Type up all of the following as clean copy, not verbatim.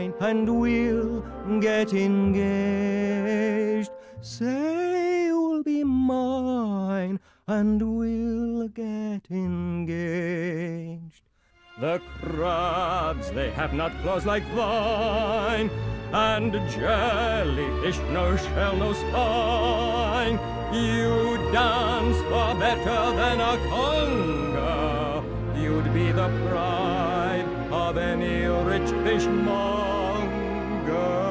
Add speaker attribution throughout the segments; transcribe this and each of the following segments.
Speaker 1: mine, and we'll get engaged. Say you'll be mine, and we'll get engaged. The crabs, they have not claws like thine, and jellyfish, no shell, no spine. You dance far better than a conga. You'd be the pride of any rich fishmonger.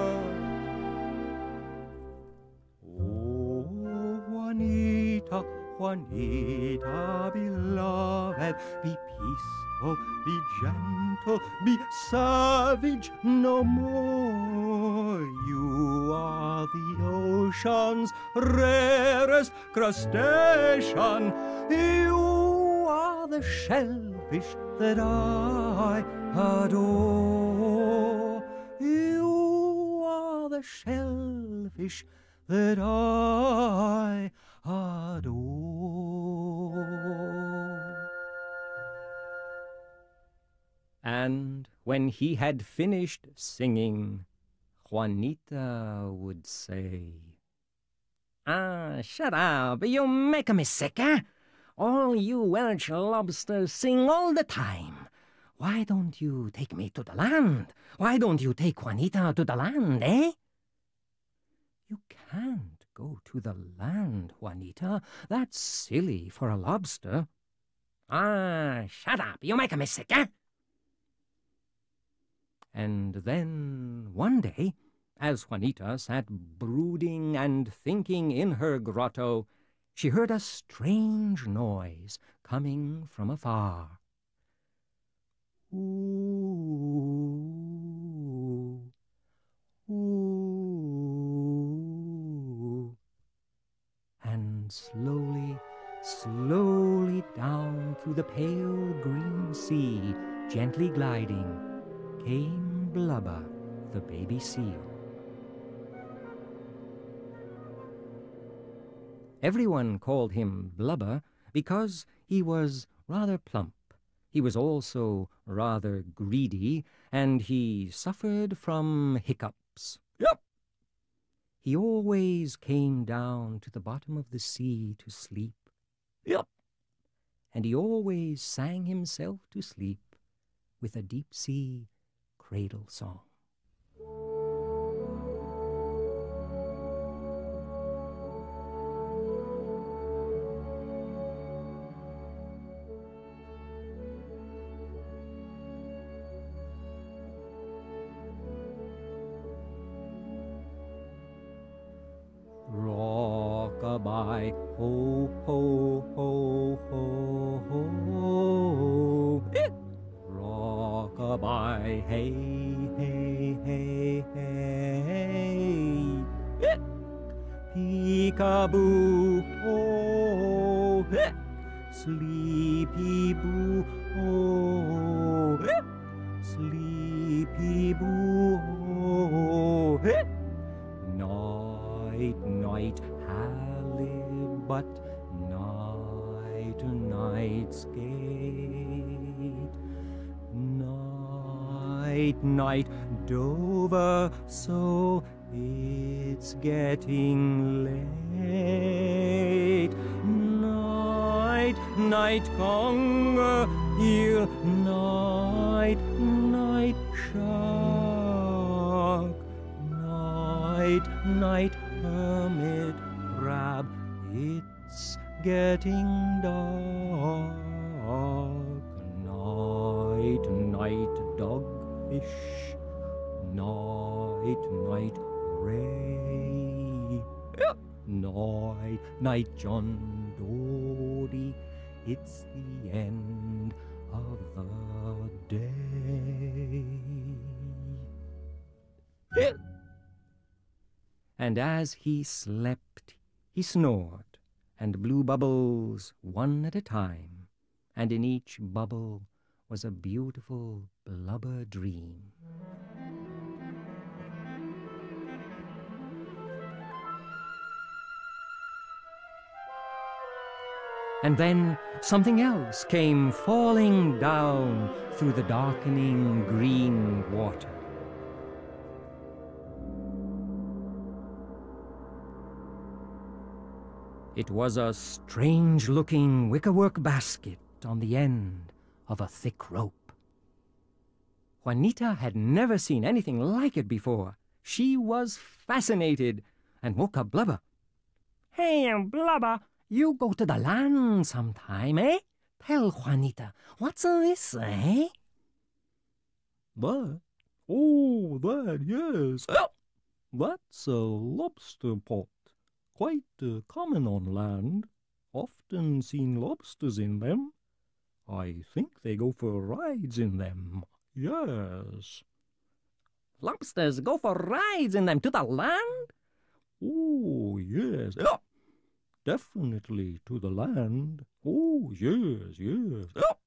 Speaker 1: Oh, Juanita, Juanita, beloved, be peaceful, be gentle, be savage no more. You are the ocean's rarest crustacean. You are the shellfish that I adore. You are the shellfish that I adore. And when he had finished singing, Juanita would say,
Speaker 2: "Ah, shut up, you make me sick, eh? All you Welsh lobsters sing all the time. Why don't you take me to the land? Why don't you take Juanita to the land, eh?"
Speaker 1: "You can't go to the land, Juanita. That's silly for a lobster."
Speaker 2: "Ah, shut up, you make me sick, eh?"
Speaker 1: And then one day, as Juanita sat brooding and thinking in her grotto, she heard a strange noise coming from afar. Ooh, ooh. And slowly, slowly down through the pale green sea, gently gliding, came Blubber, the baby seal. Everyone called him Blubber because he was rather plump. He was also rather greedy, and he suffered from hiccups. Yup! He always came down to the bottom of the sea to sleep. Yup! And he always sang himself to sleep with a deep-sea cradle song. Rock-a-bye, ho, ho, ho, ho, ho. Rock-a-bye, hey, hey, hey, hey. Peek-a-boo, oh. Sleepy-boo, oh. Sleepy-boo, oh. Night, night, halibut, night, night, skate. Night, night, Dover, so it's getting late. Night, night, conger, eel, night, night, shark. Night, night, hermit crab, it's getting dark. Night, night, dogfish, night, night, ray. Night, night, John Dory, it's the end of the day. And as he slept, he snored, and blew bubbles one at a time, and in each bubble was a beautiful blubber dream. And then something else came falling down through the darkening green water.
Speaker 2: It was a strange-looking wickerwork basket on the end of a thick rope. Juanita had never seen anything like it before. She was fascinated and woke up Blubber. "Hey, Blubber, you go to the land sometime, eh? Tell Juanita, what's this, eh?"
Speaker 1: That? Oh, that, yes. That's a lobster pot. Quite common on land. Often seen lobsters in them. I think they go for rides in them. Yes.
Speaker 2: "Lobsters go for rides in them to the land?"
Speaker 1: Oh, yes. Definitely to the land. Oh, yes, yes.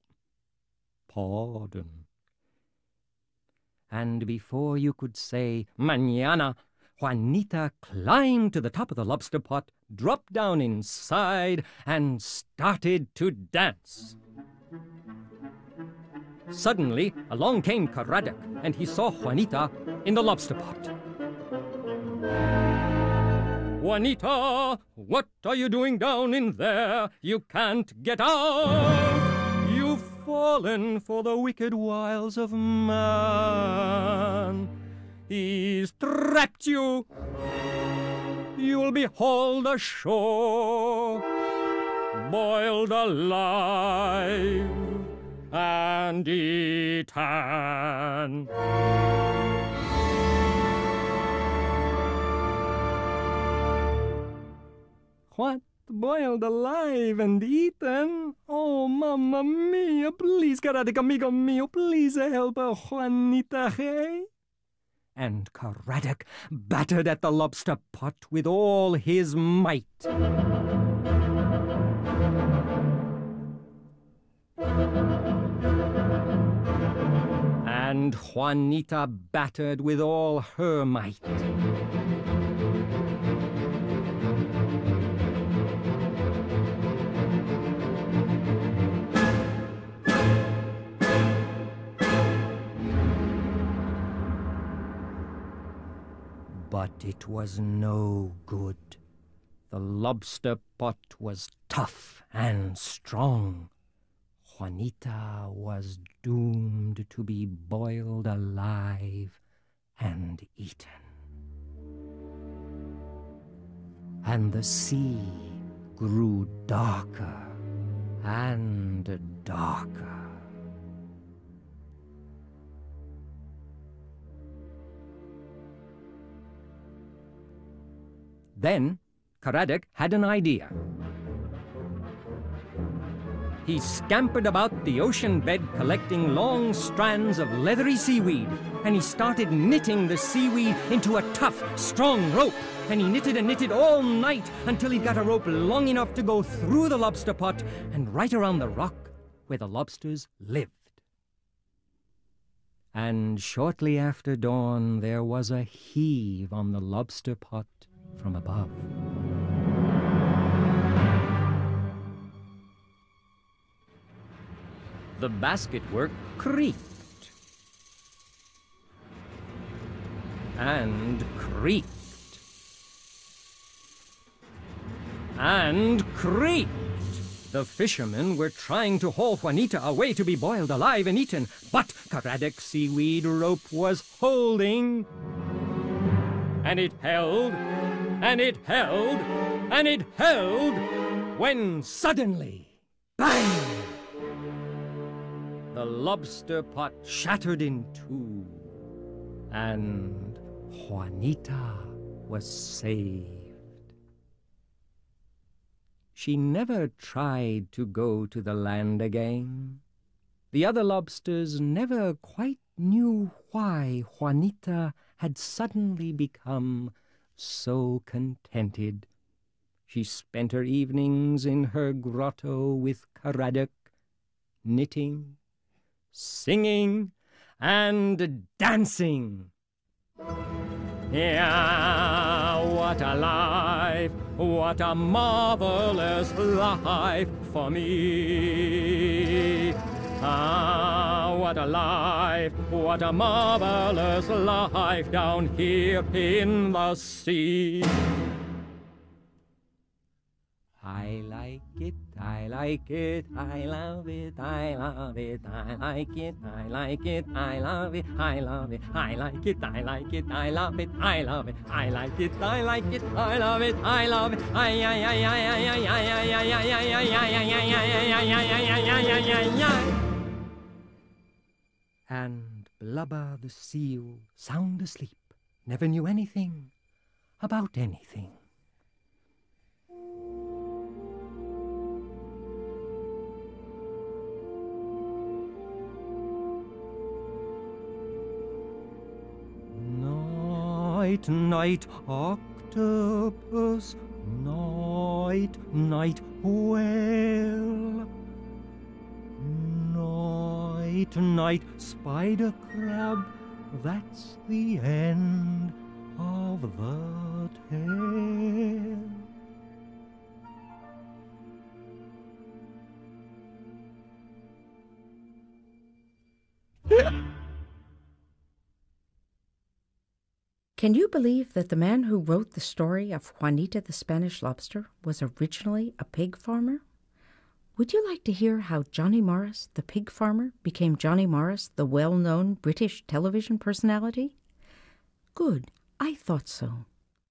Speaker 1: Pardon.
Speaker 2: And before you could say "Mañana," Juanita climbed to the top of the lobster pot, dropped down inside, and started to dance. Suddenly, along came Caradoc, and he saw Juanita in the lobster pot. "Juanita, what are you doing down in there? You can't get out! You've fallen for the wicked wiles of man. He's trapped you. You'll be hauled ashore, boiled alive, and eaten." "What? Boiled alive and eaten? Oh, mamma mia, please, Caradoc, amigo mio, please help Juanita, hey?" And Caradoc battered at the lobster pot with all his might. And Juanita battered with all her might. But it was no good. The lobster pot was tough and strong. Juanita was doomed to be boiled alive and eaten. And the sea grew darker and darker. Then Caradoc had an idea. He scampered about the ocean bed collecting long strands of leathery seaweed, and he started knitting the seaweed into a tough, strong rope. And he knitted and knitted all night until he got a rope long enough to go through the lobster pot and right around the rock where the lobsters lived. And shortly after dawn, there was a heave on the lobster pot from above. The basketwork creaked and creaked and creaked. The fishermen were trying to haul Juanita away to be boiled alive and eaten, but Caradoc's seaweed rope was holding. And it held, and it held, and it held, when suddenly, bang! The lobster pot shattered in two, and Juanita was saved. She never tried to go to the land again. The other lobsters never quite knew why Juanita had suddenly become so contented. She spent her evenings in her grotto with Caradoc, knitting, singing, and dancing. Yeah, what a life, what a marvelous life for me. Ah, what a life, what a marvelous life down here in the sea. I like it, I like it, I love it, I love it, I like it, I like it, I love it, I love it, I like it, I like it, I love it, I love it, I like it, I like it, I love it, I love it, and Blubber the seal, sound asleep, never knew anything about anything. Night, night, octopus, night, night, whale. Night, night, spider crab, that's the end of the tale.
Speaker 3: Can you believe that the man who wrote the story of Juanita the Spanish Lobster was originally a pig farmer? Would you like to hear how Johnny Morris, the pig farmer, became Johnny Morris, the well-known British television personality? Good, I thought so.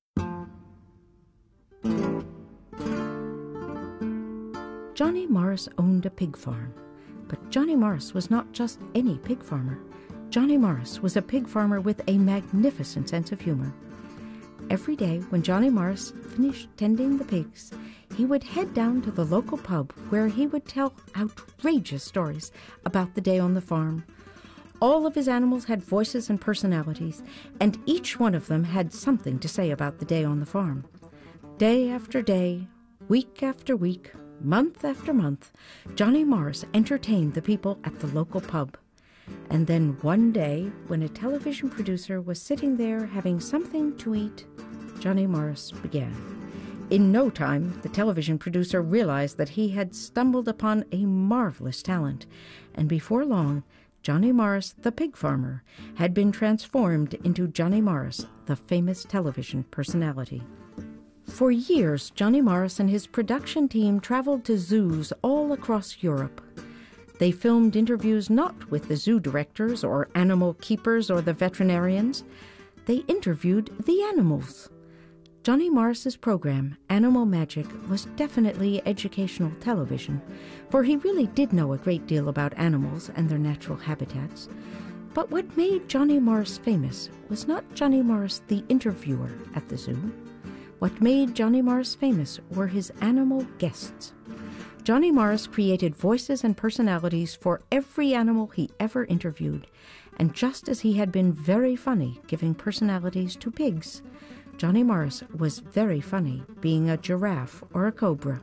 Speaker 3: Johnny Morris owned a pig farm, but Johnny Morris was not just any pig farmer. Johnny Morris was a pig farmer with a magnificent sense of humor. Every day when Johnny Morris finished tending the pigs, he would head down to the local pub where he would tell outrageous stories about the day on the farm. All of his animals had voices and personalities, and each one of them had something to say about the day on the farm. Day after day, week after week, month after month, Johnny Morris entertained the people at the local pub. And then one day, when a television producer was sitting there having something to eat, Johnny Morris began. In no time, the television producer realized that he had stumbled upon a marvelous talent, and before long, Johnny Morris, the pig farmer, had been transformed into Johnny Morris, the famous television personality. For years, Johnny Morris and his production team traveled to zoos all across Europe. They filmed interviews not with the zoo directors or animal keepers or the veterinarians. They interviewed the animals. Johnny Morris's program, Animal Magic, was definitely educational television, for he really did know a great deal about animals and their natural habitats. But what made Johnny Morris famous was not Johnny Morris the interviewer at the zoo. What made Johnny Morris famous were his animal guests. Johnny Morris created voices and personalities for every animal he ever interviewed, and just as he had been very funny giving personalities to pigs, Johnny Morris was very funny being a giraffe or a cobra.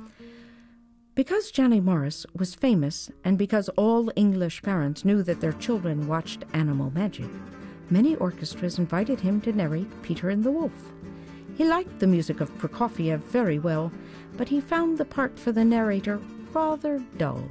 Speaker 3: Because Johnny Morris was famous, and because all English parents knew that their children watched Animal Magic, many orchestras invited him to narrate Peter and the Wolf. He liked the music of Prokofiev very well, but he found the part for the narrator rather dull.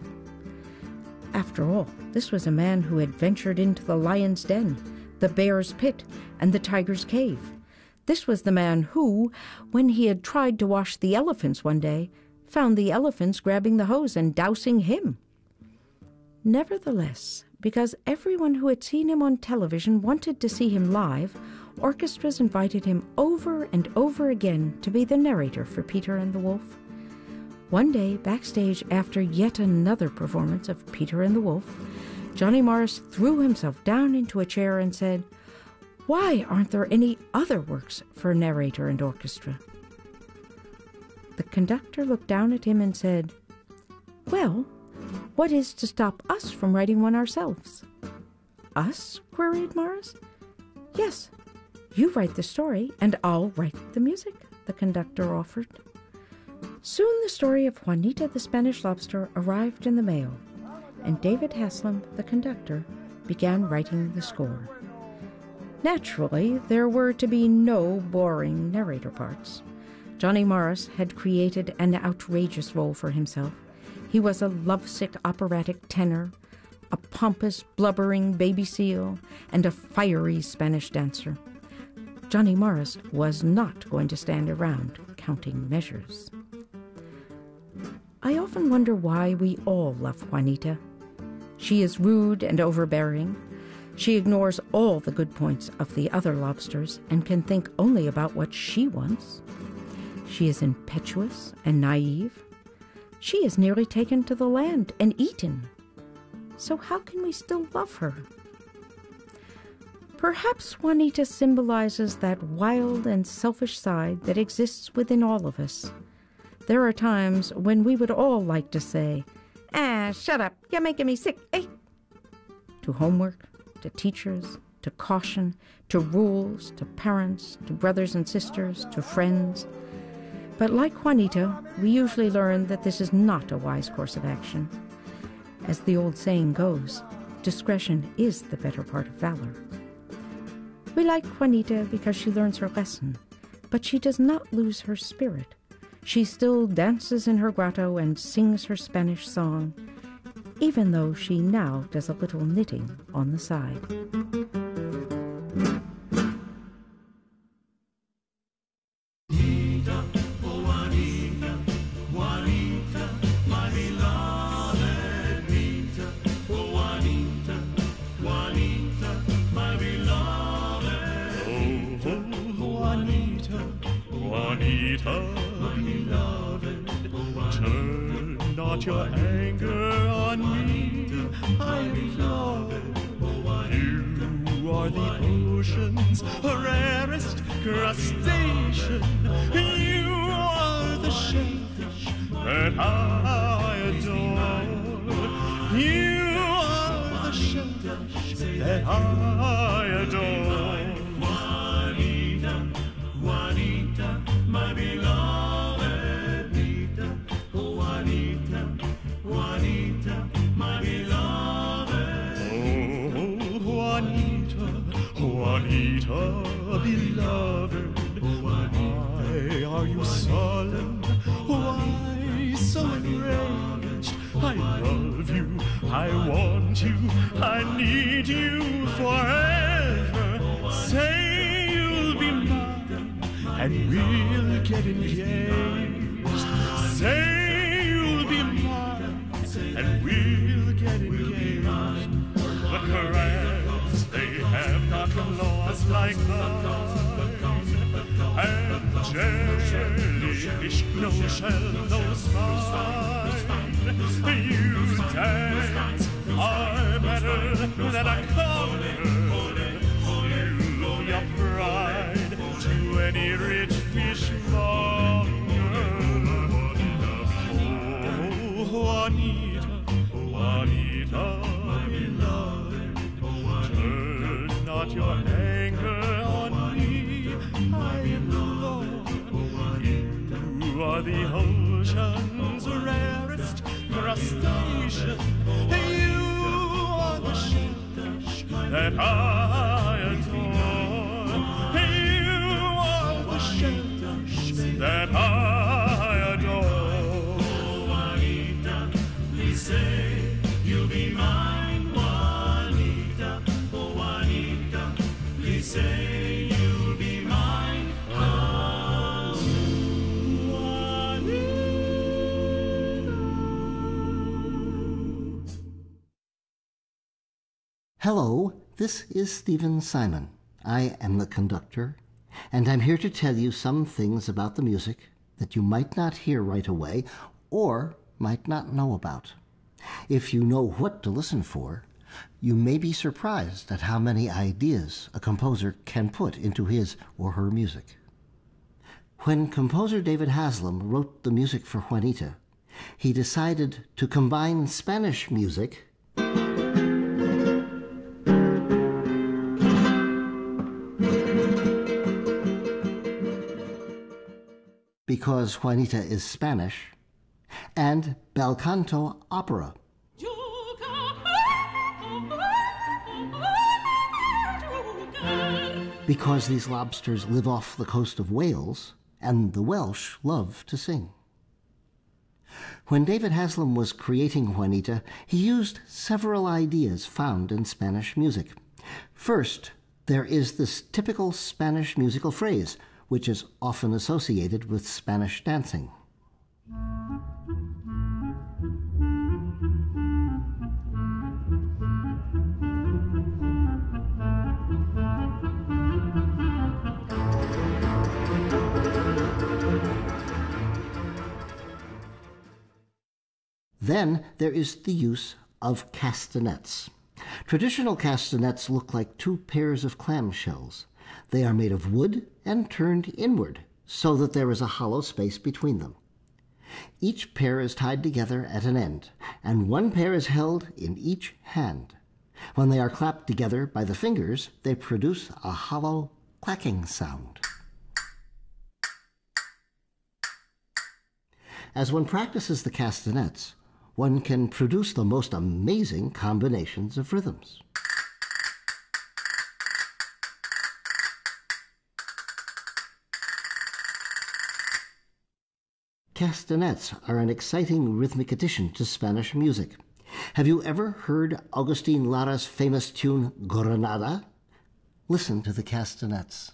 Speaker 3: After all, this was a man who had ventured into the lion's den, the bear's pit, and the tiger's cave. This was the man who, when he had tried to wash the elephants one day, found the elephants grabbing the hose and dousing him. Nevertheless, because everyone who had seen him on television wanted to see him live, orchestras invited him over and over again to be the narrator for Peter and the Wolf. One day, backstage after yet another performance of Peter and the Wolf, Johnny Morris threw himself down into a chair and said, "Why aren't there any other works for narrator and orchestra?" The conductor looked down at him and said, "Well, what is to stop us from writing one ourselves?" "Us?" queried Morris. "Yes, you write the story and I'll write the music," the conductor offered. Soon the story of Juanita the Spanish Lobster arrived in the mail, and David Haslam, the conductor, began writing the score. Naturally, there were to be no boring narrator parts. Johnny Morris had created an outrageous role for himself. He was a lovesick operatic tenor, a pompous, blubbering baby seal, and a fiery Spanish dancer. Johnny Morris was not going to stand around counting measures. often wonder why we all love Juanita. She is rude and overbearing. She ignores all the good points of the other lobsters and can think only about what she wants. She is impetuous and naive. She is nearly taken to the land and eaten. So how can we still love her? Perhaps Juanita symbolizes that wild and selfish side that exists within all of us. There are times when we would all like to say, shut up, you're making me sick, eh? To homework, to teachers, to caution, to rules, to parents, to brothers and sisters, to friends. But like Juanita, we usually learn that this is not a wise course of action. As the old saying goes, discretion is the better part of valor. We like Juanita because she learns her lesson, but she does not lose her spirit. She still dances in her grotto and sings her Spanish song, even though she now does a little knitting on the side.
Speaker 4: Your anger on me, I love it. You are the ocean's rarest crustacean. You are the shellfish that I adore. You are the shellfish that I adore. Juanita, Juanita, my beloved Nita. Juanita, my beloved. Oh, Juanita, Juanita, beloved. Why are you sullen? Why so enraged? I love you, I want you, I need you forever. Say you'll be mine, and we'll get engaged. Say you'll be mine, and we'll get engaged. The crabs, they have not lost like mine, and jellyfish, no shell, no spine. You dance are better than a cobbler. You your pride to any rich fishmonger. Juanita, Juanita, my beloved, turn not your anger on me, I implore. You are the ocean's rarest crustacean. You are the shellfish that I adore. You are the shellfish that I adore. Juanita, please say you'll be mine. Juanita, oh Juanita, please say you'll be mine. Oh, Juanita.
Speaker 5: Hello, this is Stephen Simon. I am the conductor, and I'm here to tell you some things about the music that you might not hear right away or might not know about. If you know what to listen for, you may be surprised at how many ideas a composer can put into his or her music. When composer David Haslam wrote the music for Juanita, he decided to combine Spanish music because Juanita is Spanish, and bel canto opera. Because these lobsters live off the coast of Wales, and the Welsh love to sing. When David Haslam was creating Juanita, he used several ideas found in Spanish music. First, there is this typical Spanish musical phrase, which is often associated with Spanish dancing. Then there is the use of castanets. Traditional castanets look like two pairs of clamshells. They are made of wood and turned inward so that there is a hollow space between them. Each pair is tied together at an end, and one pair is held in each hand. When they are clapped together by the fingers, they produce a hollow clacking sound. As one practices the castanets, one can produce the most amazing combinations of rhythms. Castanets are an exciting rhythmic addition to Spanish music. Have you ever heard Agustin Lara's famous tune, Granada? Listen to the castanets.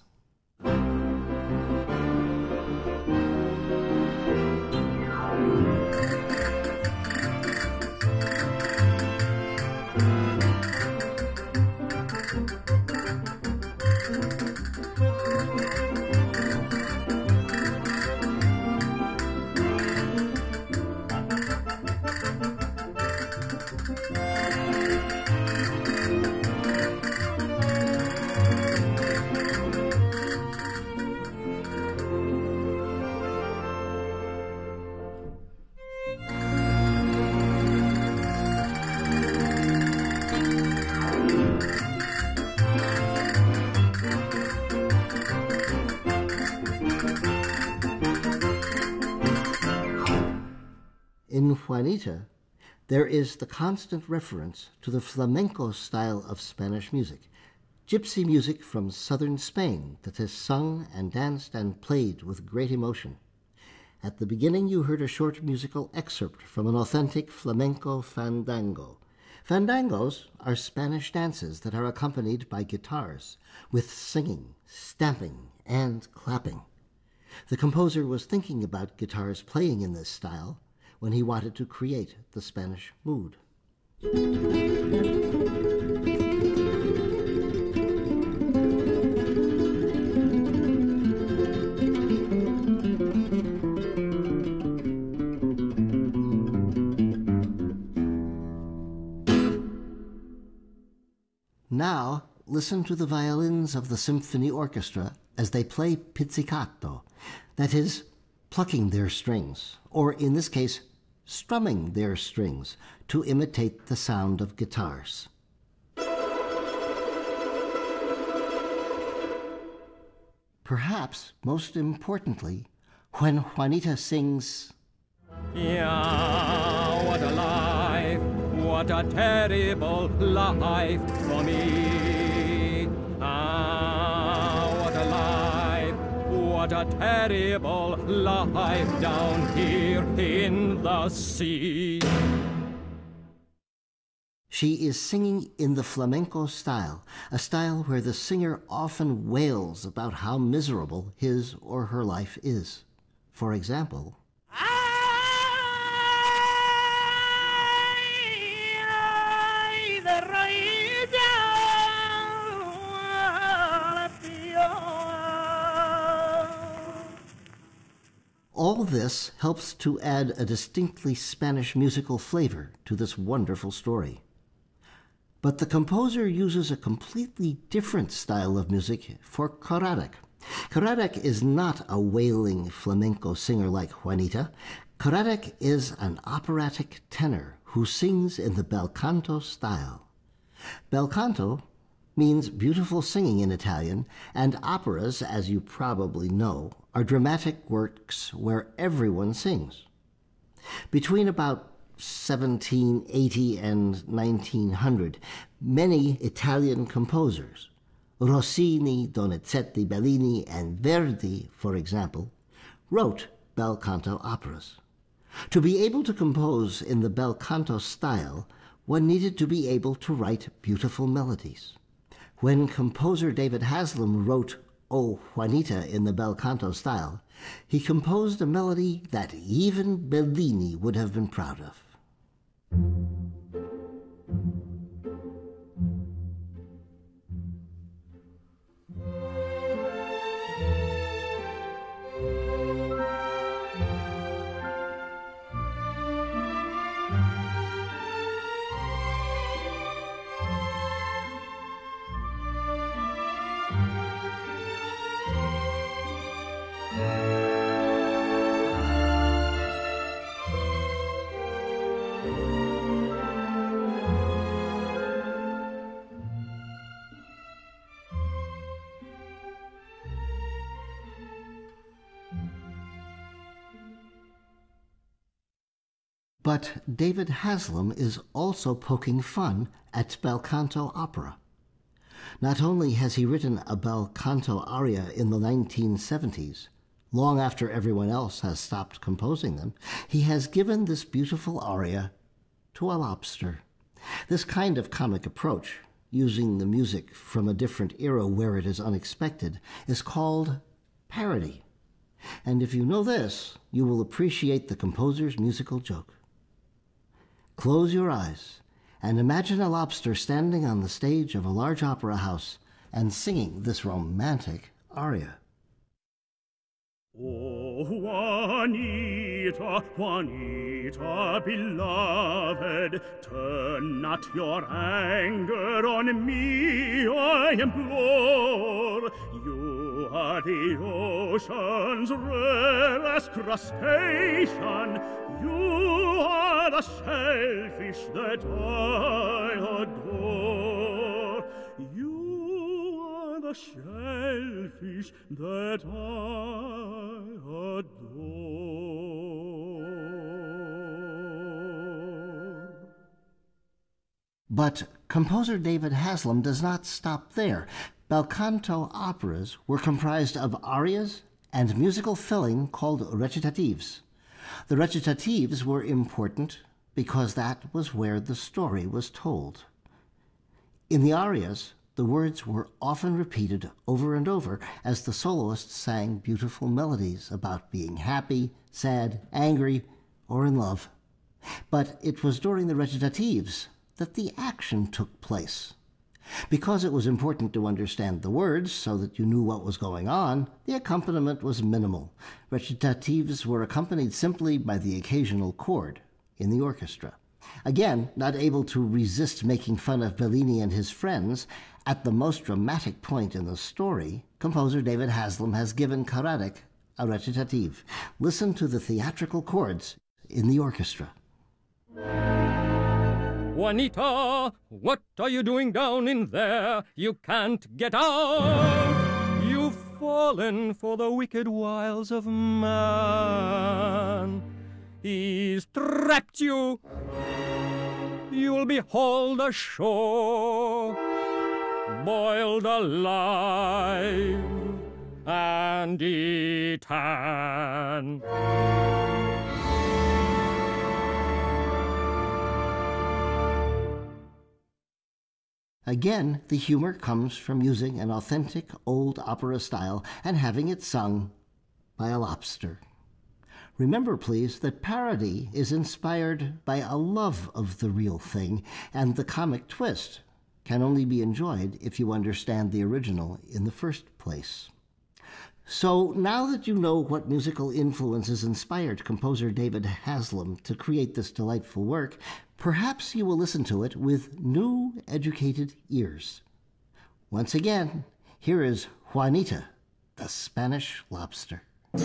Speaker 5: In Juanita, there is the constant reference to the flamenco style of Spanish music, gypsy music from southern Spain that is sung and danced and played with great emotion. At the beginning, you heard a short musical excerpt from an authentic flamenco fandango. Fandangos are Spanish dances that are accompanied by guitars, with singing, stamping, and clapping. The composer was thinking about guitars playing in this style when he wanted to create the Spanish mood. Now, listen to the violins of the symphony orchestra as they play pizzicato, that is, plucking their strings, or in this case, strumming their strings to imitate the sound of guitars. Perhaps most importantly, when Juanita sings,
Speaker 1: Yeah, what a life, what a terrible life for me. Ah, what a life, what a terrible life down here in the sea.
Speaker 5: she is singing in the flamenco style, a style where the singer often wails about how miserable his or her life is. For example, all this helps to add a distinctly Spanish musical flavor to this wonderful story. But the composer uses a completely different style of music for Caradoc. Caradoc is not a wailing flamenco singer like Juanita. Caradoc is an operatic tenor who sings in the bel canto style. Bel canto means beautiful singing in Italian, and operas, as you probably know, are dramatic works where everyone sings. Between about 1780 and 1900, many Italian composers, Rossini, Donizetti, Bellini, and Verdi, for example, wrote bel canto operas. To be able to compose in the bel canto style, one needed to be able to write beautiful melodies. When composer David Haslam wrote O Juanita in the bel canto style, he composed a melody that even Bellini would have been proud of. But David Haslam is also poking fun at bel canto opera. Not only has he written a bel canto aria in the 1970s, long after everyone else has stopped composing them, he has given this beautiful aria to a lobster. This kind of comic approach, using the music from a different era where it is unexpected, is called parody. And if you know this, you will appreciate the composer's musical joke. Close your eyes and imagine a lobster standing on the stage of a large opera house and singing this romantic aria.
Speaker 4: Oh, Juanita, Juanita, beloved, turn not your anger on me, I implore. You are the ocean's rarest crustacean. You are the shellfish that I adore. You are the shellfish that I adore.
Speaker 5: But composer David Haslam does not stop there. Bel canto operas were comprised of arias and musical filling called recitatives. The recitatives were important because that was where the story was told. In the arias, the words were often repeated over and over as the soloist sang beautiful melodies about being happy, sad, angry, or in love. But it was during the recitatives that the action took place. Because it was important to understand the words so that you knew what was going on, the accompaniment was minimal. Recitatives were accompanied simply by the occasional chord in the orchestra. Again, not able to resist making fun of Bellini and his friends, at the most dramatic point in the story, composer David Haslam has given Karadec a recitative. Listen to the theatrical chords in the orchestra.
Speaker 1: Juanita, what are you doing down in there? You can't get out. You've fallen for the wicked wiles of man. He's trapped you. You'll be hauled ashore, boiled alive, and eaten.
Speaker 5: Again, the humor comes from using an authentic old opera style and having it sung by a lobster. Remember, please, that parody is inspired by a love of the real thing, and the comic twist can only be enjoyed if you understand the original in the first place. So now that you know what musical influences inspired composer David Haslam to create this delightful work, perhaps you will listen to it with new, educated ears. Once again, here is Juanita, the Spanish lobster.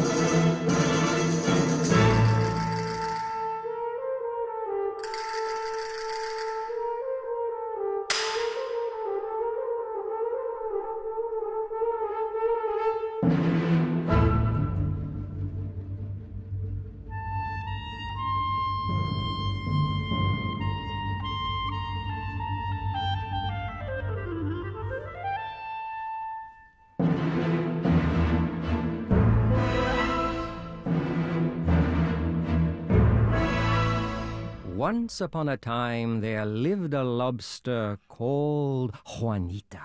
Speaker 2: Once upon a time there lived a lobster called Juanita.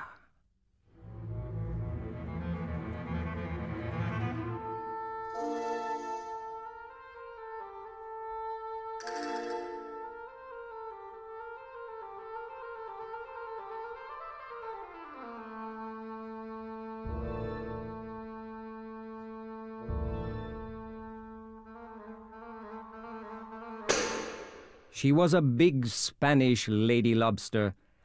Speaker 2: She was a big Spanish lady lobster,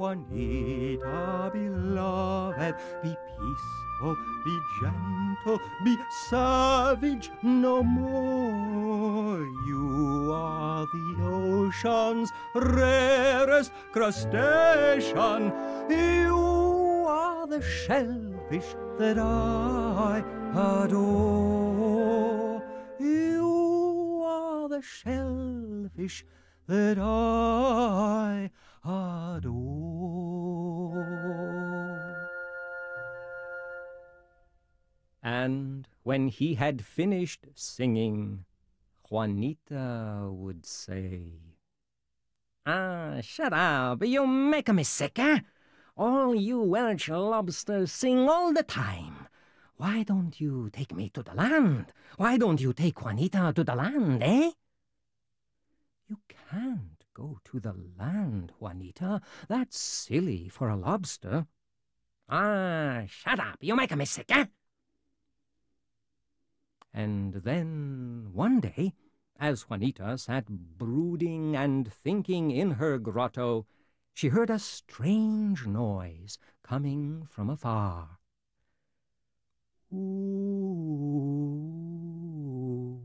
Speaker 1: Juanita, beloved, be peaceful, be gentle, be savage no more. You are the ocean's rarest crustacean. You are the shellfish that I adore. You are the shellfish that I adore.
Speaker 2: And when he had finished singing, Juanita would say, shut up, you make me sick, eh? All you Welsh lobsters sing all the time. Why don't you take me to the land? Why don't you take Juanita to the land, eh? You can't go to the land, Juanita. That's silly for a lobster. Shut up, you make me sick, eh? And then one day, as Juanita sat brooding and thinking in her grotto, she heard a strange noise coming from afar. Ooh,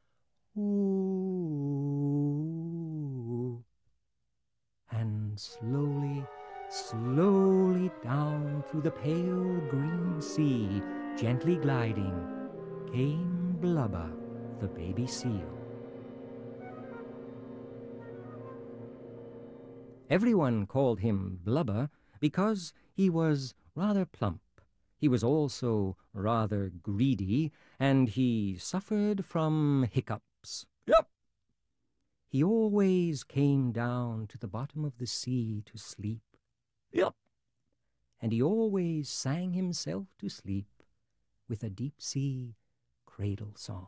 Speaker 2: ooh. And slowly, slowly down through the pale green sea, gently gliding, came Blubber, the baby seal. Everyone called him Blubber because he was rather plump. He was also rather greedy, and he suffered from hiccups. Yep. He always came down to the bottom of the sea to sleep. Yep. And he always sang himself to sleep with a deep-sea cradle song.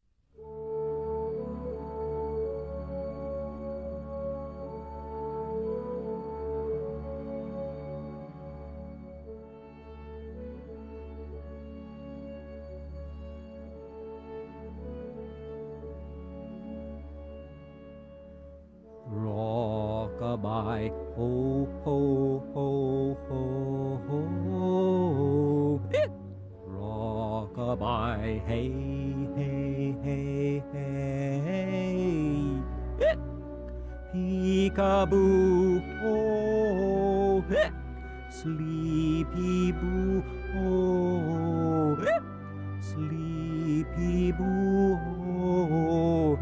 Speaker 2: Rock-a-bye, ho, ho, ho, ho, ho. Rock-a-bye, hey, hey, hey, hey. Peek-a-boo, oh. Sleepy-boo, oh. Sleepy-boo, oh.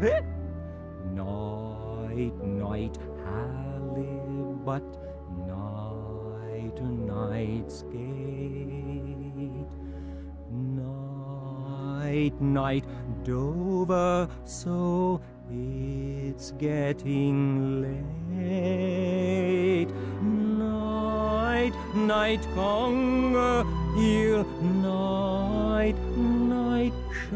Speaker 2: Night, night, halibut, night, night's gate. Night, night, Dover, so it's getting late. Night, night, conger, heel, night, night,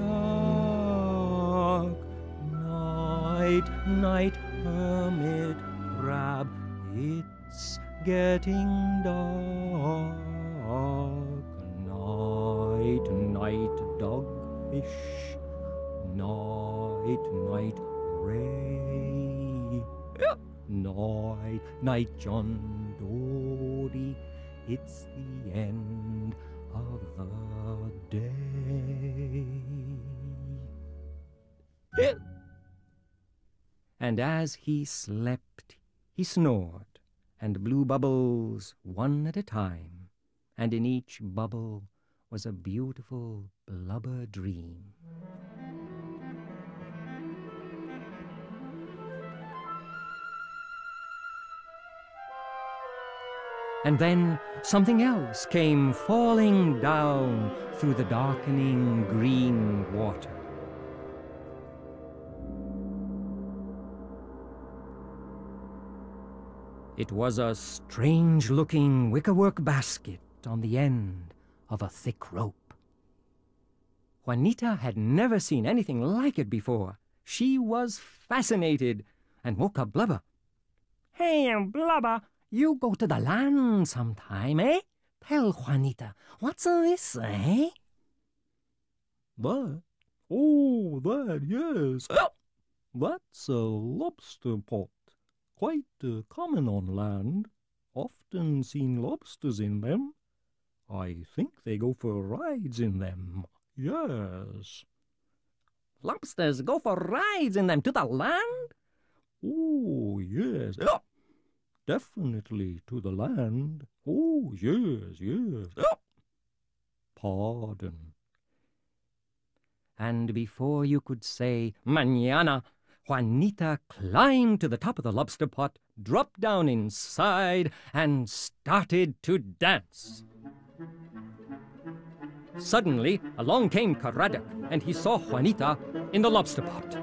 Speaker 2: shark. Night, night, hermit crab, it's getting dark. Night, night, dogfish, night, night, ray. Night, night, John Dory, it's the end of the day. And as he slept, he snored, and blew bubbles one at a time, and in each bubble was a beautiful blubber dream. And then something else came falling down through the darkening green water. It was a strange-looking wickerwork basket on the end of a thick rope. Juanita had never seen anything like it before. She was fascinated and woke up Blubber. "Hey, Blubber, you go to the land sometime, eh? Tell Juanita, what's this, eh?"
Speaker 1: That? Oh, that, yes. That's a lobster pot. Quite common on land.
Speaker 2: often seen lobsters in them. I think they go for rides in them. Yes.
Speaker 6: Lobsters go for rides in them to the land?
Speaker 2: Oh, yes. Oh, definitely to the land. Oh, yes, yes. Oh. Pardon.
Speaker 6: And before you could say, mañana, Juanita climbed to the top of the lobster pot, dropped down inside, and started to dance. Suddenly, along came Caradoc, and he saw Juanita in the lobster pot.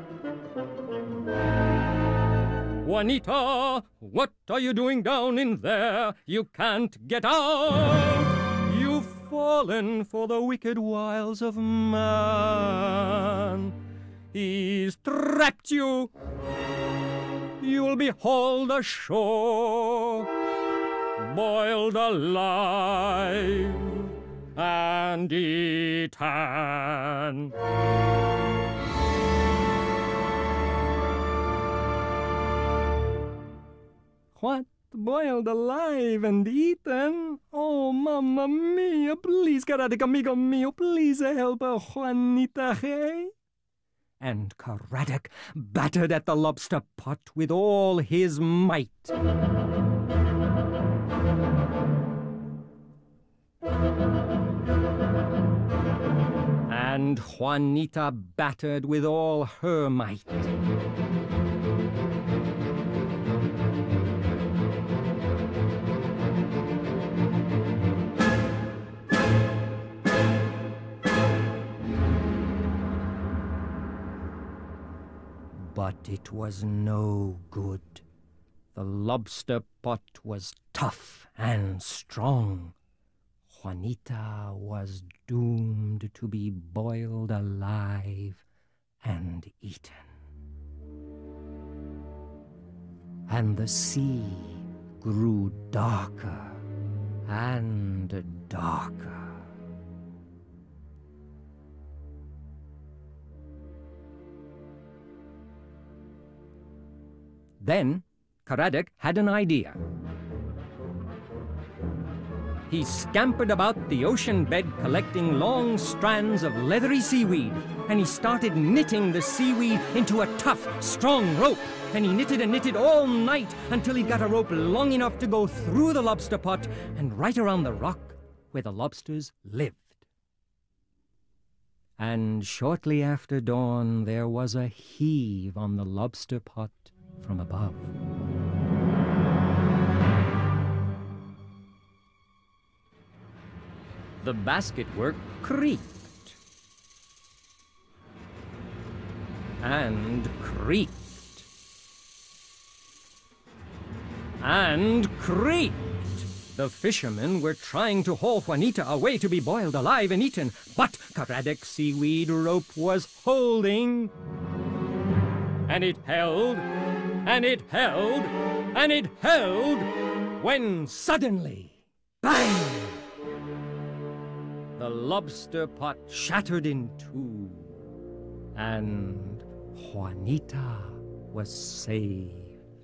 Speaker 2: Juanita, what are you doing down in there? You can't get out. You've fallen for the wicked wiles of man. He's trapped you. You'll be hauled ashore, boiled alive, and eaten.
Speaker 6: What? Boiled alive and eaten? Oh, mamma mia, please, Caradoc, amigo mio, please help Juanita, hey? And Caradoc battered at the lobster pot with all his might. And Juanita battered with all her might. But it was no good. The lobster pot was tough and strong. Juanita was doomed to be boiled alive and eaten. And the sea grew darker and darker. Then Caradoc had an idea. He scampered about the ocean bed collecting long strands of leathery seaweed, and he started knitting the seaweed into a tough, strong rope. And he knitted and knitted all night until he got a rope long enough to go through the lobster pot and right around the rock where the lobsters lived. And shortly after dawn, there was a heave on the lobster pot from above. The basketwork creaked and creaked and creaked. The fishermen were trying to haul Juanita away to be boiled alive and eaten, but Caradoc's seaweed rope was holding. And it held, and it held, and it held, when suddenly, bang! The lobster pot shattered in two, and Juanita was saved.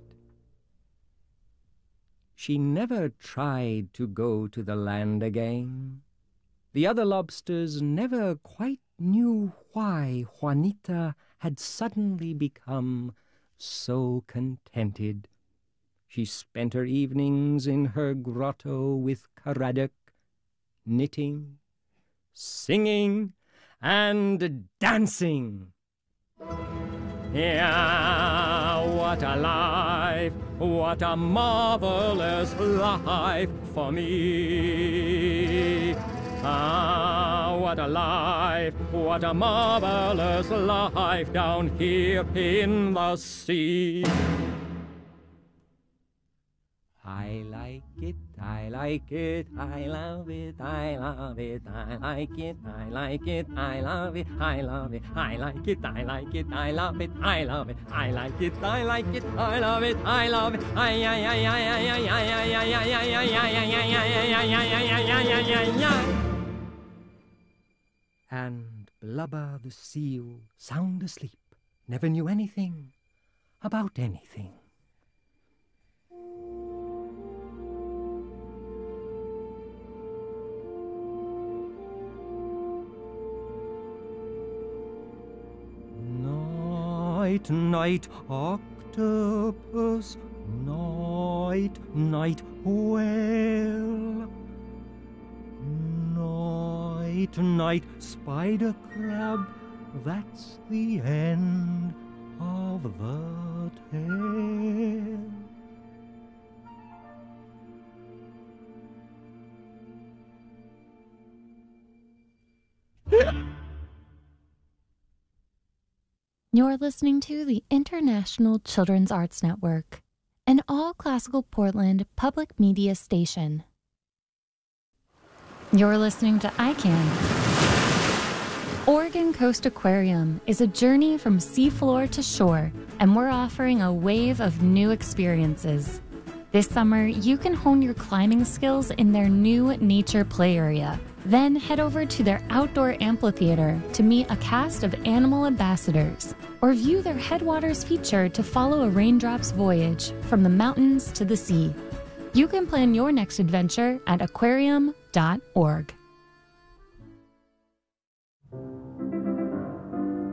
Speaker 6: She never tried to go to the land again. The other lobsters never quite knew why Juanita had suddenly become so contented. She spent her evenings in her grotto with Caradoc, knitting, singing, and dancing. Yeah, what a life, what a marvelous life for me. Ah, what a life, what a marvelous life down here in the sea. I like it, I like it, I love it, I love it, I like it, I like it, I love it, I love it, I like it, I like it, I love it, I love it, I like it, I like it, I love it, I love it, And Blubber the seal, sound asleep, never knew anything about anything.
Speaker 1: night, night, octopus, night, night, whale. Night, night, spider crab, that's the end of the tale.
Speaker 7: You're listening to the International Children's Arts Network, an all-classical Portland public media station. You're listening to ICANN. Oregon Coast Aquarium is a journey from seafloor to shore, and we're offering a wave of new experiences. This summer, you can hone your climbing skills in their new nature play area. Then head over to their outdoor amphitheater to meet a cast of animal ambassadors, or view their Headwaters feature to follow a raindrop's voyage from the mountains to the sea. You can plan your next adventure at aquarium.org.